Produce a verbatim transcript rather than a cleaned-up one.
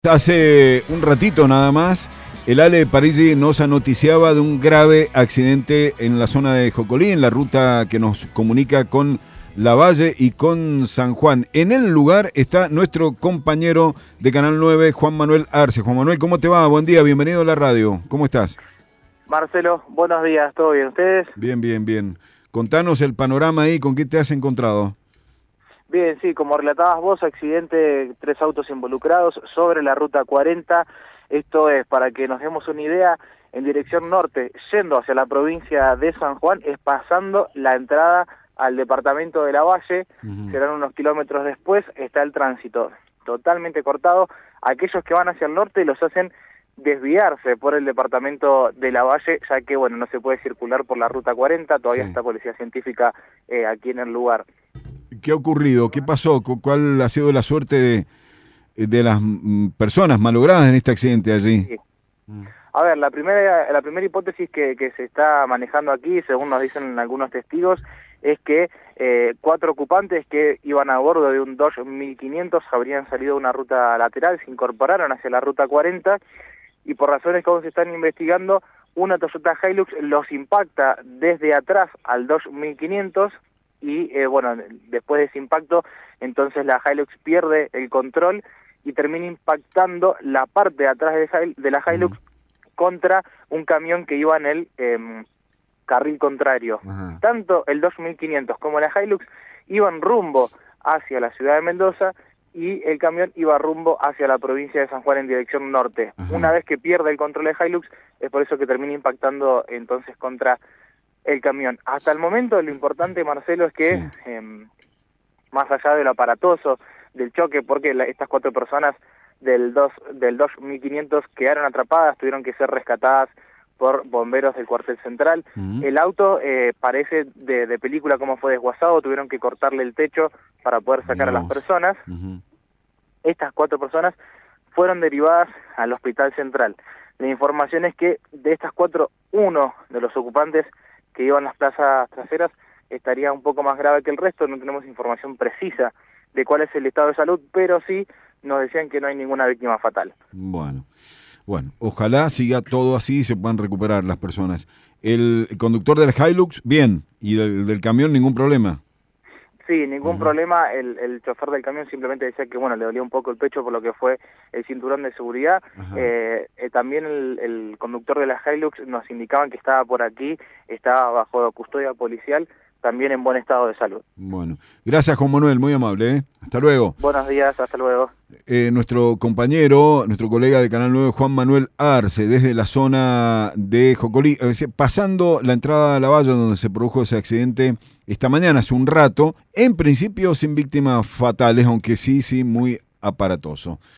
Hace un ratito nada más, el Ale Parisi nos anoticiaba de un grave accidente en la zona de Jocolí, en la ruta que nos comunica con Lavalle y con San Juan. En el lugar está nuestro compañero de Canal nueve, Juan Manuel Arce. Juan Manuel, ¿cómo te va? Buen día, bienvenido a la radio. ¿Cómo estás? Marcelo, buenos días, ¿todo bien? ¿Ustedes? Bien, bien, bien. Contanos el panorama ahí, ¿con qué te has encontrado? Bien, sí, como relatabas vos, accidente, tres autos involucrados sobre la ruta cuarenta. Esto es, para que nos demos una idea, en dirección norte, yendo hacia la provincia de San Juan, es pasando la entrada al departamento de Lavalle. Uh-huh. Serán unos kilómetros después, está el tránsito totalmente cortado. Aquellos que van hacia el norte los hacen desviarse por el departamento de Lavalle, ya que, bueno, no se puede circular por la ruta cuarenta, todavía sí. Está policía científica eh, aquí en el lugar. ¿Qué ha ocurrido? ¿Qué pasó? ¿Cuál ha sido la suerte de, de las personas malogradas en este accidente allí? Sí. A ver, la primera la primera hipótesis que, que se está manejando aquí, según nos dicen algunos testigos, es que eh, cuatro ocupantes que iban a bordo de un Dodge mil quinientos habrían salido de una ruta lateral, se incorporaron hacia la ruta cuarenta y por razones que aún se están investigando, una Toyota Hilux los impacta desde atrás al Dodge mil quinientos. Y eh, bueno, después de ese impacto, entonces la Hilux pierde el control y termina impactando la parte de atrás de, de la Hilux uh-huh. contra un camión que iba en el eh, carril contrario. Uh-huh. Tanto el Dodge mil quinientos como la Hilux iban rumbo hacia la ciudad de Mendoza y el camión iba rumbo hacia la provincia de San Juan en dirección norte. Uh-huh. Una vez que pierde el control de Hilux, es por eso que termina impactando entonces contra el camión. Hasta el momento lo importante, Marcelo, es que sí. eh, más allá de lo aparatoso del choque, porque la, estas cuatro personas del dos del Dodge mil quinientos quedaron atrapadas, tuvieron que ser rescatadas por bomberos del cuartel central. Uh-huh. El auto eh, parece de, de película como fue desguazado, tuvieron que cortarle el techo para poder sacar no. a las personas. Uh-huh. Estas cuatro personas fueron derivadas al hospital central. La información es que de estas cuatro, uno de los ocupantes que iban las plazas traseras estaría un poco más grave que el resto. No tenemos información precisa de cuál es el estado de salud, pero sí nos decían que no hay ninguna víctima fatal. Bueno, bueno, ojalá siga todo así y se puedan recuperar las personas. El conductor del Hilux, bien, y del, del camión, ningún problema. Sí, ningún uh-huh. problema. El, el chofer del camión simplemente decía que bueno, le dolía un poco el pecho por lo que fue el cinturón de seguridad. Uh-huh. Eh, eh, también el, el conductor de la Hilux nos indicaban que estaba por aquí, estaba bajo custodia policial, también en buen estado de salud. Bueno, gracias Juan Manuel, muy amable, ¿eh? Hasta luego. Buenos días, hasta luego. Eh, nuestro compañero, nuestro colega de Canal nueve, Juan Manuel Arce, desde la zona de Jocolí, eh, pasando la entrada a Lavalle donde se produjo ese accidente esta mañana, hace un rato, en principio sin víctimas fatales, aunque sí, sí, muy aparatoso.